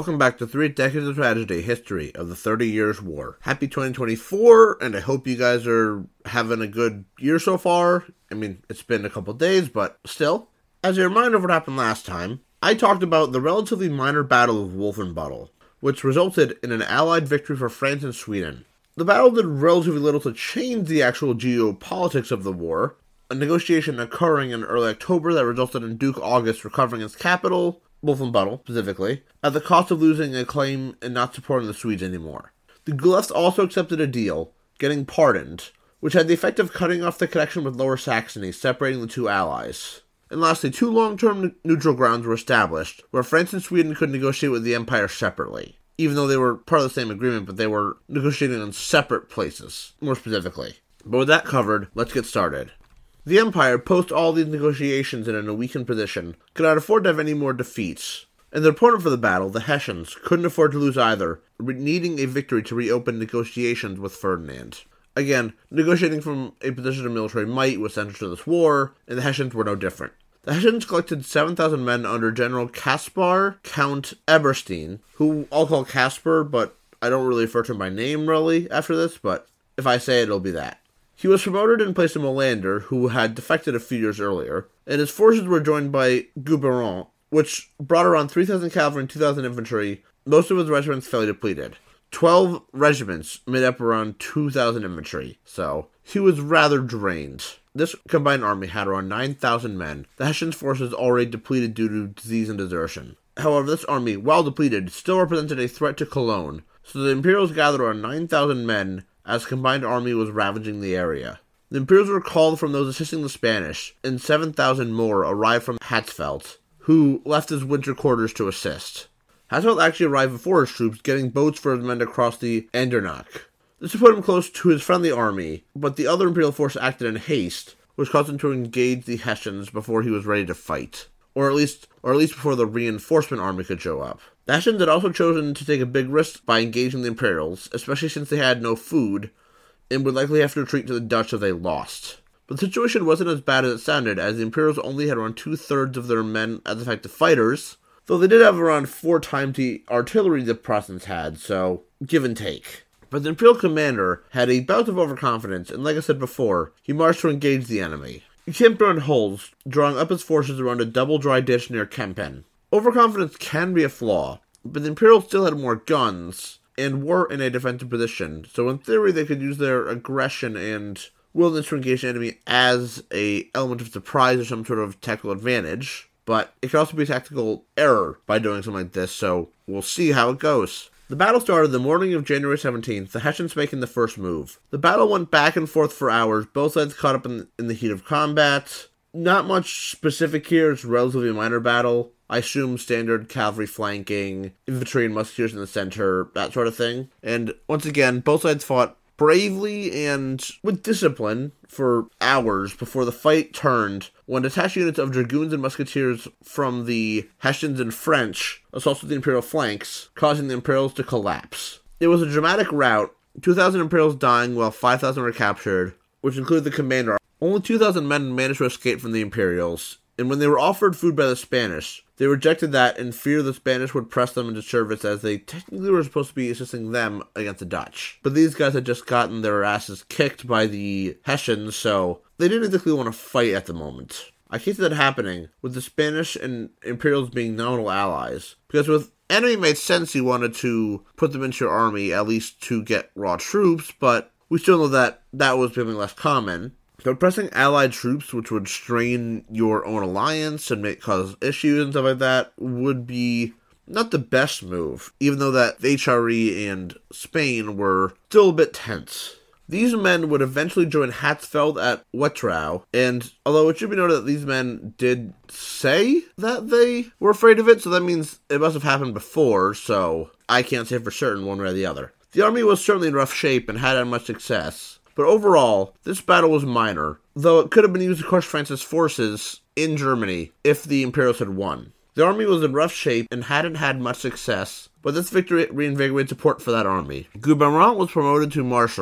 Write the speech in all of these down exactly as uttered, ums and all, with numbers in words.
welcome back to Three Decades of Tragedy, History of the Thirty Years' War. Happy twenty twenty-four, and I hope you guys are having a good year so far. I mean, it's been a couple days, but still. As a reminder of what happened last time, I talked about the relatively minor Battle of Wolfenbüttel, which resulted in an Allied victory for France and Sweden. The battle did relatively little to change the actual geopolitics of the war, a negotiation occurring in early October that resulted in Duke August recovering his capital, Wolfenbüttel specifically, at the cost of losing a claim and not supporting the Swedes anymore. The Guelphs also accepted a deal, getting pardoned, which had the effect of cutting off the connection with Lower Saxony, separating the two allies. And lastly, two long-term neutral grounds were established, where France and Sweden could negotiate with the Empire separately, even though they were part of the same agreement, but they were negotiating in separate places, more specifically. But with that covered, let's get started. The Empire, post all these negotiations and in a weakened position, could not afford to have any more defeats. And the opponent for the battle, the Hessians, couldn't afford to lose either, needing a victory to reopen negotiations with Ferdinand. Again, negotiating from a position of military might was central to this war, and the Hessians were no different. The Hessians collected seven thousand men under General Caspar Count Eberstein, who I'll call Caspar, but I don't really refer to him by name really after this, but if I say it, it'll be that. He was promoted in place of Melander, who had defected a few years earlier, and his forces were joined by Guebriant, which brought around three thousand cavalry and two thousand infantry, most of his regiments fairly depleted. Twelve regiments made up around two thousand infantry, so he was rather drained. This combined army had around nine thousand men, the Hessians' forces already depleted due to disease and desertion. However, this army, while depleted, still represented a threat to Cologne, so the Imperials gathered around nine thousand men as a combined army was ravaging the area. The Imperials were called from those assisting the Spanish, and seven thousand more arrived from Hatzfeld, who left his winter quarters to assist. Hatzfeld actually arrived before his troops, getting boats for his men to cross the Andernach. This would put him close to his friendly army, but the other Imperial force acted in haste, which caused him to engage the Hessians before he was ready to fight. Or at least or at least before the reinforcement army could show up. The Hessians had also chosen to take a big risk by engaging the Imperials, especially since they had no food, and would likely have to retreat to the Dutch if they lost. But the situation wasn't as bad as it sounded, as the Imperials only had around two-thirds of their men as effective fighters, though they did have around four times the artillery the Protestants had, so give and take. But the Imperial commander had a bout of overconfidence, and like I said before, he marched to engage the enemy. He camped around Hulls, drawing up his forces around a double dry ditch near Kempen. Overconfidence can be a flaw, but the Imperials still had more guns, and were in a defensive position, so in theory they could use their aggression and willingness to engage the enemy as a element of surprise or some sort of tactical advantage, but it could also be a tactical error by doing something like this, so we'll see how it goes. The battle started the morning of January seventeenth, the Hessians making the first move. The battle went back and forth for hours, both sides caught up in, in the heat of combat. Not much specific here, it's a relatively minor battle. I assume standard cavalry flanking, infantry and musketeers in the center, that sort of thing. And once again, both sides fought bravely and with discipline for hours before the fight turned when detached units of dragoons and musketeers from the Hessians and French assaulted the Imperial flanks, causing the Imperials to collapse. It was a dramatic rout, two thousand Imperials dying while five thousand were captured, which included the commander. Only two thousand men managed to escape from the Imperials, and when they were offered food by the Spanish, they rejected that in fear the Spanish would press them into service, as they technically were supposed to be assisting them against the Dutch. But these guys had just gotten their asses kicked by the Hessians, so they didn't exactly want to fight at the moment. I can't see that happening, with the Spanish and Imperials being nominal allies, because with enemy made sense you wanted to put them into your army, at least to get raw troops, but we still know that that was becoming less common. So pressing allied troops, which would strain your own alliance and make cause issues and stuff like that, would be not the best move, even though that H R E and Spain were still a bit tense. These men would eventually join Hatzfeld at Wetterau, and although it should be noted that these men did say that they were afraid of it, so that means it must have happened before, so I can't say for certain one way or the other. The army was certainly in rough shape and hadn't had much success. But overall, this battle was minor, though it could have been used to crush France's forces in Germany if the Imperials had won. The army was in rough shape and hadn't had much success, but this victory reinvigorated support for that army. Guebriant was promoted to Marshal,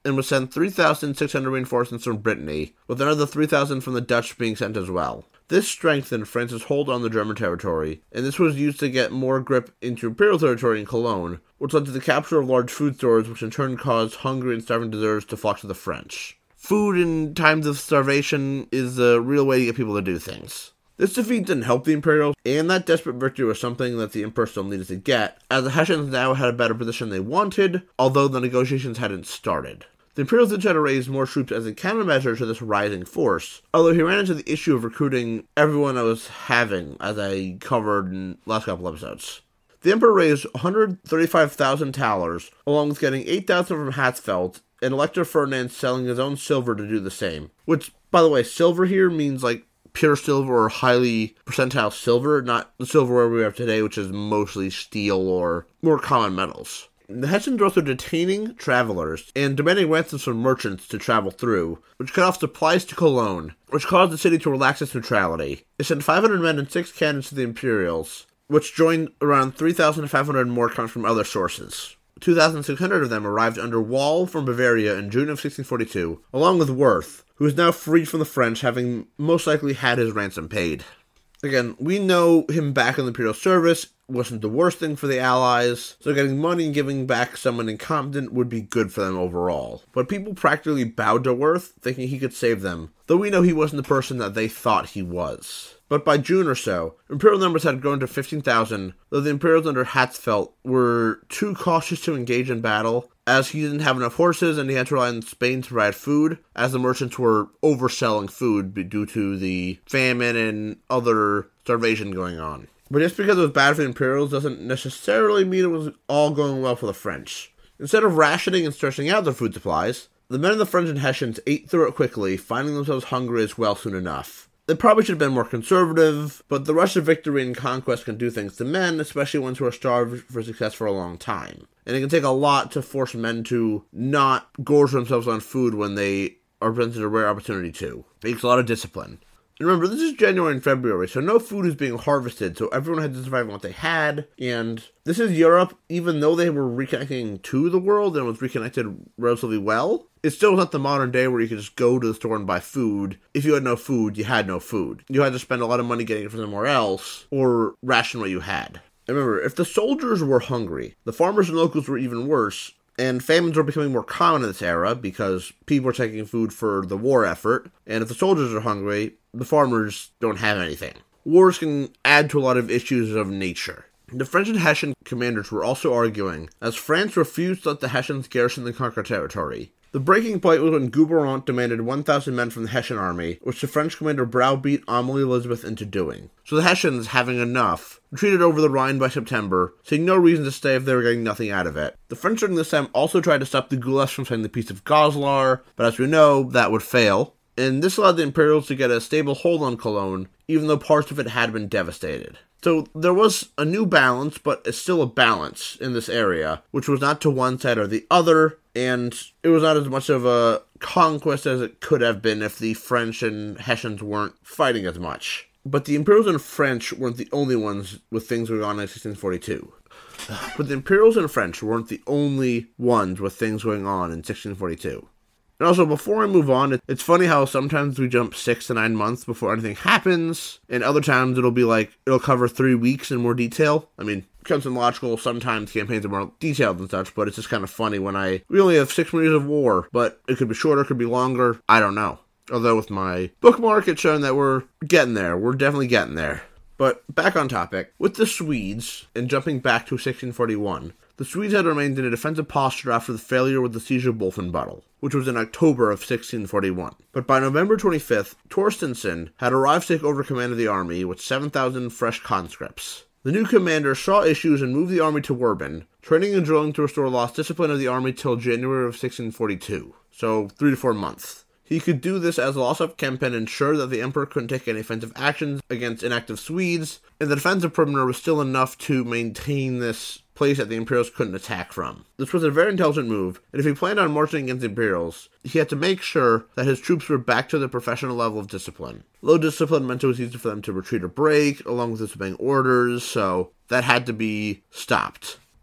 and was sent three thousand six hundred reinforcements from Brittany, with another three thousand from the Dutch being sent as well. This strengthened France's hold on the German territory, and this was used to get more grip into imperial territory in Cologne, which led to the capture of large food stores, which in turn caused hungry and starving deserters to flock to the French. Food in times of starvation is a real way to get people to do things. This defeat didn't help the Imperials, and that desperate victory was something that the Emperor still needed to get, as the Hessians now had a better position they wanted, although the negotiations hadn't started. The Imperials did try to raise more troops as a countermeasure to this rising force, although he ran into the issue of recruiting everyone I was having, as I covered in the last couple episodes. The Emperor raised one hundred thirty-five thousand thalers, along with getting eight thousand from Hatzfeld, and Elector Ferdinand selling his own silver to do the same. Which, by the way, silver here means like pure silver or highly percentile silver, not the silverware we have today, which is mostly steel or more common metals. The Hessians were also detaining travelers and demanding ransoms from merchants to travel through, which cut off supplies to Cologne, which caused the city to relax its neutrality. They sent five hundred men and six cannons to the Imperials, which joined around three thousand five hundred more coming from other sources. two thousand six hundred of them arrived under Wall from Bavaria in June of sixteen forty-two, along with Worth, who is now freed from the French, having most likely had his ransom paid. Again, we know him back in the Imperial service wasn't the worst thing for the Allies, so getting money and giving back someone incompetent would be good for them overall. But people practically bowed to Worth, thinking he could save them, though we know he wasn't the person that they thought he was. But by June or so, Imperial numbers had grown to fifteen thousand, though the Imperials under Hatzfeld were too cautious to engage in battle, as he didn't have enough horses and he had to rely on Spain to provide food, as the merchants were overselling food due to the famine and other starvation going on. But just because it was bad for the Imperials doesn't necessarily mean it was all going well for the French. Instead of rationing and stretching out their food supplies, the men of the French and Hessians ate through it quickly, finding themselves hungry as well soon enough. They probably should have been more conservative, but the rush of victory and conquest can do things to men, especially ones who are starved for success for a long time. And it can take a lot to force men to not gorge themselves on food when they are presented a rare opportunity to. It takes a lot of discipline. And remember, this is January and February, so no food is being harvested, so everyone had to survive on what they had, and this is Europe, even though they were reconnecting to the world and was reconnected relatively well, it still was not the modern day where you could just go to the store and buy food. If you had no food, you had no food. You had to spend a lot of money getting it from somewhere else, or ration what you had. And remember, if the soldiers were hungry, the farmers and locals were even worse, and famines were becoming more common in this era because people were taking food for the war effort, and if the soldiers are hungry, the farmers don't have anything. Wars can add to a lot of issues of nature. The French and Hessian commanders were also arguing, as France refused to let the Hessians garrison the conquered territory. The breaking point was when Guebriant demanded one thousand men from the Hessian army, which the French commander browbeat Amelie Elizabeth into doing. So the Hessians, having enough, retreated over the Rhine by September, seeing no reason to stay if they were getting nothing out of it. The French during this time also tried to stop the Guelphs from signing the Peace of Goslar, but as we know, that would fail. And this allowed the Imperials to get a stable hold on Cologne, even though parts of it had been devastated. So there was a new balance, but it's still a balance in this area, which was not to one side or the other, and it was not as much of a conquest as it could have been if the French and Hessians weren't fighting as much. But the Imperials and French weren't the only ones with things going on in sixteen forty-two. But the Imperials and French weren't the only ones with things going on in sixteen forty-two. And also, before I move on, it's funny how sometimes we jump six to nine months before anything happens, and other times it'll be like, it'll cover three weeks in more detail. I mean, it comes in logical, sometimes campaigns are more detailed and such, but it's just kind of funny when I, we only have six more years of war, but it could be shorter, it could be longer, I don't know. Although with my bookmark, it's showing that we're getting there, we're definitely getting there. But back on topic, with the Swedes, and jumping back to sixteen forty-one, the Swedes had remained in a defensive posture after the failure with the siege of Wolfenbüttel, which was in October of sixteen forty-one. But by November twenty-fifth, Torstenson had arrived to take over command of the army with seven thousand fresh conscripts. The new commander saw issues and moved the army to Werben, training and drilling to restore lost discipline of the army till January of sixteen forty-two, so three to four months. He could do this as the loss of Kempen ensured that the emperor couldn't take any offensive actions against inactive Swedes, and the defensive perimeter was still enough to maintain this place that the Imperials couldn't attack from. This was a very intelligent move, and if he planned on marching against the Imperials, he had to make sure that his troops were back to their professional level of discipline. Low discipline meant it was easy for them to retreat or break, along with disobeying orders, so that had to be stopped.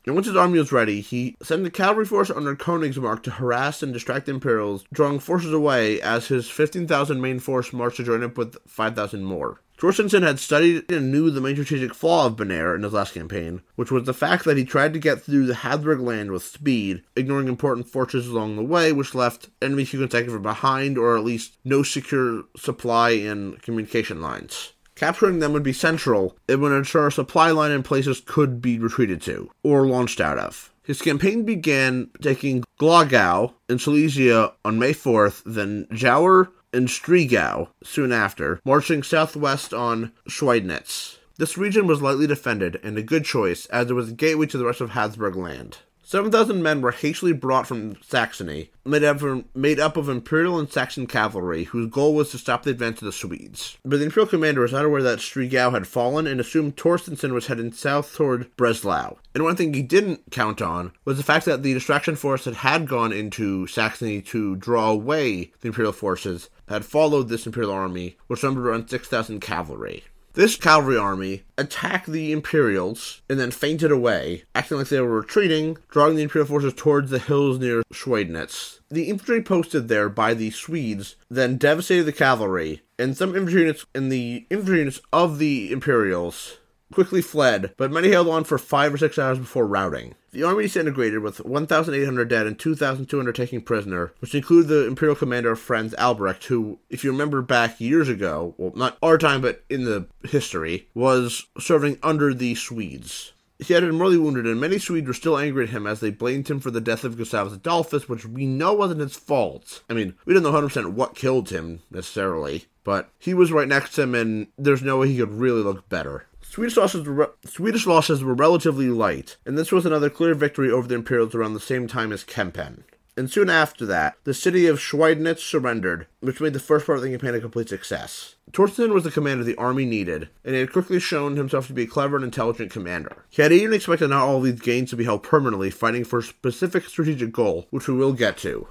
And once his army was ready, he sent a cavalry force under Königsmark to harass and distract the Imperials, drawing forces away as his fifteen thousand main force marched to join up with five thousand more. Torstenson had studied and knew the main strategic flaw of Bonaire in his last campaign, which was the fact that he tried to get through the Habsburg land with speed, ignoring important fortresses along the way, which left enemy sequence behind, or at least no secure supply and communication lines. Capturing them would be central. It would ensure a supply line in places could be retreated to, or launched out of. His campaign began taking Glogau in Silesia on May fourth, then Jauer and Striegau soon after, marching southwest on Schweidnitz. This region was lightly defended, and a good choice, as it was a gateway to the rest of Habsburg land. seven thousand men were hastily brought from Saxony, made up, of, made up of Imperial and Saxon cavalry, whose goal was to stop the advance of the Swedes. But the Imperial commander was not aware that Striegau had fallen, and assumed Torstenson was heading south toward Breslau. And one thing he didn't count on was the fact that the distraction force that had gone into Saxony to draw away the Imperial forces had followed this Imperial army, which numbered around six thousand cavalry. This cavalry army attacked the Imperials and then feinted away, acting like they were retreating, drawing the Imperial forces towards the hills near Schweidnitz. The infantry posted there by the Swedes then devastated the cavalry, and some infantry units in the infantry units of the Imperials quickly fled, but many held on for five or six hours before routing. The army disintegrated with one thousand eight hundred dead and two thousand two hundred taken prisoner, which included the Imperial commander Franz Albrecht, who, if you remember back years ago, well, not our time, but in the history, was serving under the Swedes. He had been mortally wounded, and many Swedes were still angry at him as they blamed him for the death of Gustavus Adolphus, which we know wasn't his fault. I mean, we don't know one hundred percent what killed him, necessarily, but he was right next to him, and there's no way he could really look better. Swedish losses, were re- Swedish losses were relatively light, and this was another clear victory over the Imperials around the same time as Kempen. And soon after that, the city of Schweidnitz surrendered, which made the first part of the campaign a complete success. Torstenson was the commander the army needed, and he had quickly shown himself to be a clever and intelligent commander. He had even expected not all these gains to be held permanently, fighting for a specific strategic goal, which we will get to.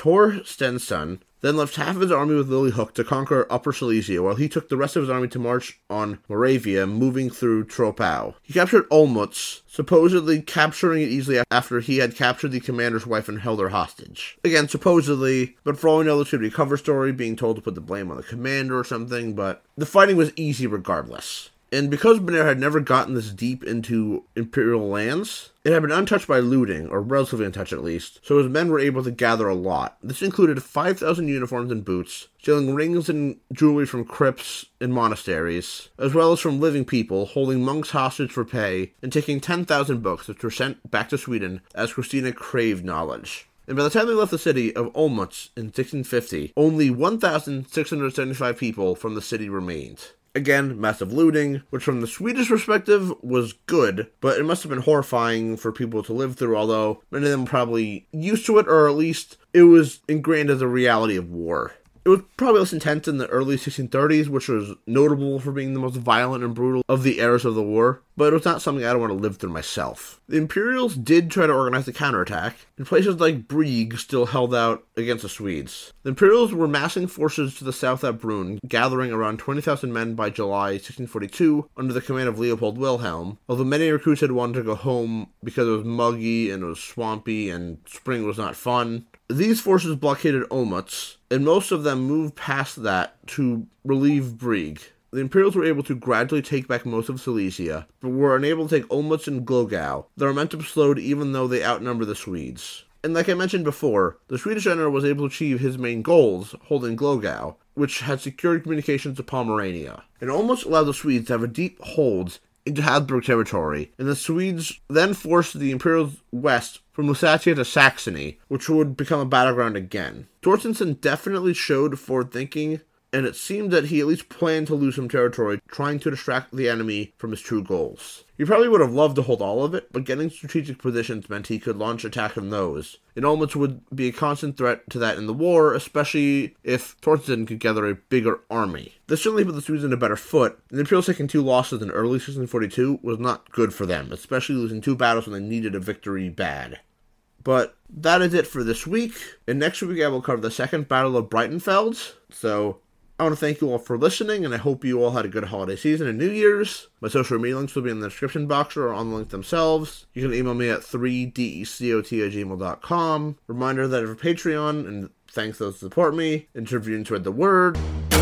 Torstenson then left half of his army with Lillihook to conquer Upper Silesia, while he took the rest of his army to march on Moravia, moving through Troppau. He captured Olmütz, supposedly capturing it easily after he had captured the commander's wife and held her hostage. Again, supposedly, but for all we know, this could be a cover story, being told to put the blame on the commander or something, but the fighting was easy regardless. And because Bonaire had never gotten this deep into Imperial lands, it had been untouched by looting, or relatively untouched at least, so his men were able to gather a lot. This included five thousand uniforms and boots, stealing rings and jewelry from crypts and monasteries, as well as from living people, holding monks hostage for pay, and taking ten thousand books which were sent back to Sweden as Christina craved knowledge. And by the time they left the city of Olmütz in sixteen fifty, only one thousand six hundred seventy-five people from the city remained. Again, massive looting, which from the Swedish perspective was good, but it must have been horrifying for people to live through, although many of them were probably used to it, or at least it was ingrained as a reality of war. It was probably less intense in the early sixteen thirties, which was notable for being the most violent and brutal of the eras of the war, but it was not something I don't want to live through myself. The Imperials did try to organize a counterattack, and places like Brieg still held out against the Swedes. The Imperials were massing forces to the south at Brunn, gathering around twenty thousand men by July sixteen forty-two under the command of Leopold Wilhelm, although many recruits had wanted to go home because it was muggy and it was swampy and spring was not fun. These forces blockaded Olmütz, and most of them moved past that to relieve Brieg. The Imperials were able to gradually take back most of Silesia, but were unable to take Olmütz and Glogau. Their momentum slowed even though they outnumbered the Swedes. And like I mentioned before, the Swedish general was able to achieve his main goals, holding Glogau, which had secured communications to Pomerania. And Olmütz allowed the Swedes to have a deep hold into Habsburg territory, and the Swedes then forced the Imperials west from Lusatia to Saxony, which would become a battleground again. Torstenson definitely showed forward thinking, and it seemed that he at least planned to lose some territory, trying to distract the enemy from his true goals. He probably would have loved to hold all of it, but getting strategic positions meant he could launch attack on those, and Olmütz would be a constant threat to that in the war, especially if Torstenson could gather a bigger army. This certainly put the Swedes in a better foot, and the Imperials taking two losses in early sixteen forty-two was not good for them, especially losing two battles when they needed a victory bad. But that is it for this week, and next week I will cover the Second Battle of Breitenfeld, so I want to thank you all for listening, and I hope you all had a good holiday season and New Year's. My social media links will be in the description box or on the link themselves. You can email me at three decot at gmail dot com. Reminder that I have a Patreon, and thanks those who support me. And if you enjoyed the word,